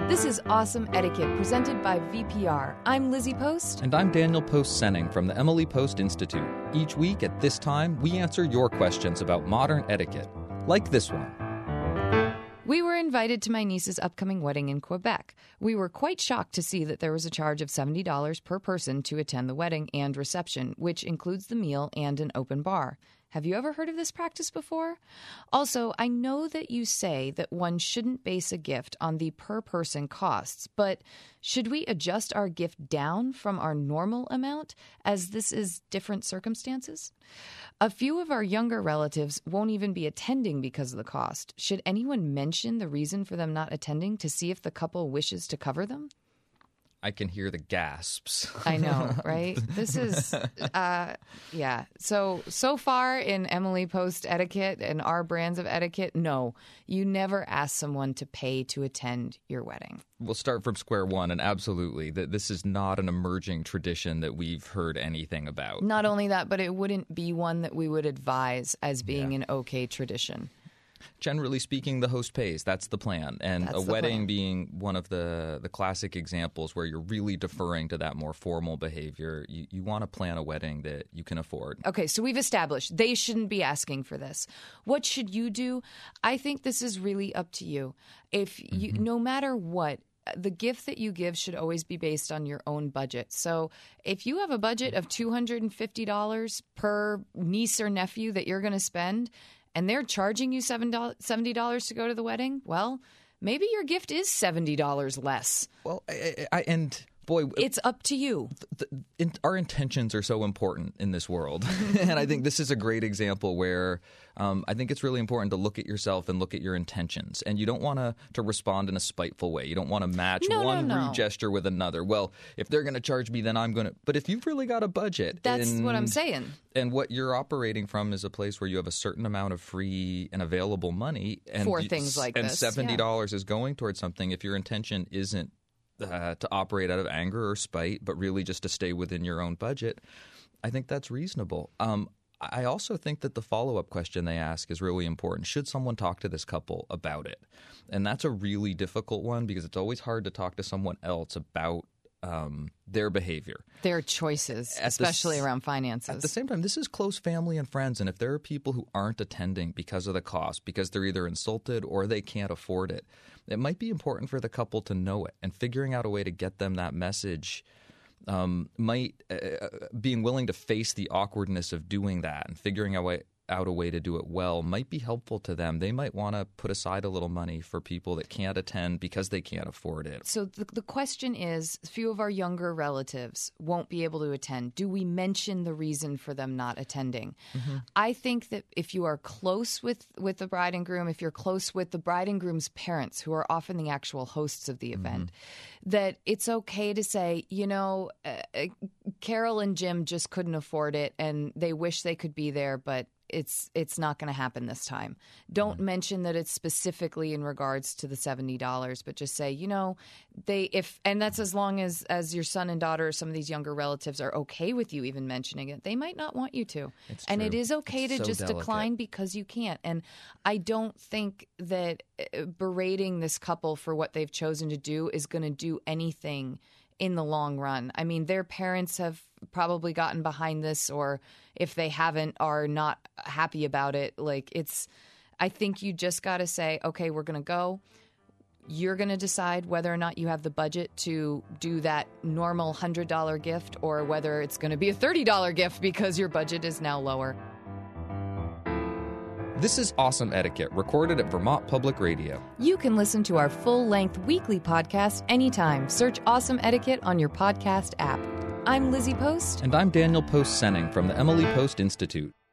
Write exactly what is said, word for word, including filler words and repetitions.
This is Awesome Etiquette, presented by V P R. I'm Lizzie Post. And I'm Daniel Post-Senning from the Emily Post Institute. Each week at this time, we answer your questions about modern etiquette, like this one. We were invited to my niece's upcoming wedding in Quebec. We were quite shocked to see that there was a charge of seventy dollars per person to attend the wedding and reception, which includes the meal and an open bar. Have you ever heard of this practice before? Also, I know that you say that one shouldn't base a gift on the per-person costs, but should we adjust our gift down from our normal amount, as this is different circumstances? A few of our younger relatives won't even be attending because of the cost. Should anyone mention the reason for them not attending to see if the couple wishes to cover them? I can hear the gasps. I know, right? This is, uh, yeah. So, so far in Emily Post etiquette and our brands of etiquette, no, you never ask someone to pay to attend your wedding. We'll start from square one, and absolutely, that this is not an emerging tradition that we've heard anything about. Not only that, but it wouldn't be one that we would advise as being Yeah. an okay tradition. Generally speaking, the host pays. That's the plan. And That's a the wedding plan. being one of the, the classic examples where you're really deferring to that more formal behavior. You, you want to plan a wedding that you can afford. Okay, so we've established they shouldn't be asking for this. What should you do? I think this is really up to you. If you, Mm-hmm. no matter what, the gift that you give should always be based on your own budget. So if you have a budget of two hundred fifty dollars per niece or nephew that you're going to spend, and they're charging you seventy dollars to go to the wedding, well, maybe your gift is seventy dollars less. Well, I, I, and boy, It's up to you. the, in, our intentions are so important in this world. And I think this is a great example where um, I think it's really important to look at yourself and look at your intentions. And you don't want to to respond in a spiteful way. You don't want to match No, no, one no. rude gesture with another. Well, if they're going to charge me, then I'm going to. But if you've really got a budget. That's and, what I'm saying. And what you're operating from is a place where you have a certain amount of free and available money. And For you- things like and this, seventy dollars is going towards something. If your intention isn't Uh, to operate out of anger or spite, but really just to stay within your own budget, I think that's reasonable. Um, I also think that the follow-up question they ask is really important. Should someone talk to this couple about it? And that's a really difficult one because it's always hard to talk to someone else about um, their behavior. Their choices, At the especially s- around finances. At the same time, this is close family and friends, and if there are people who aren't attending because of the cost, because they're either insulted or they can't afford it, it might be important for the couple to know it, and figuring out a way to get them that message um, might uh, being willing to face the awkwardness of doing that and figuring out a way, out a way to do it well might be helpful to them. They might want to put aside a little money for people that can't attend because they can't afford it. So the, the question is, a few of our younger relatives won't be able to attend. Do we mention the reason for them not attending? Mm-hmm. I think that if you are close with, with the bride and groom, if you're close with the bride and groom's parents, who are often the actual hosts of the event, that it's okay to say, you know, uh, uh, Carol and Jim just couldn't afford it, and they wish they could be there, but it's it's not going to happen this time. Don't mention that it's specifically in regards to the seventy dollars, but just say, you know, they if and that's as long as as your son and daughter or some of these younger relatives are okay with you even mentioning it. They might not want you to. It's and true. it is okay It's to so just delicate. decline because you can't. And I don't think that uh, berating this couple for what they've chosen to do is going to do anything in the long run. I mean, their parents have probably gotten behind this, or if they haven't, are not happy about it. Like, it's, I think you just got to say, okay, we're going to go. You're going to decide whether or not you have the budget to do that normal one hundred dollars gift, or whether it's going to be a thirty dollars gift because your budget is now lower. This is Awesome Etiquette, recorded at Vermont Public Radio. You can listen to our full-length weekly podcast anytime. Search Awesome Etiquette on your podcast app. I'm Lizzie Post. And I'm Daniel Post-Senning from the Emily Post Institute.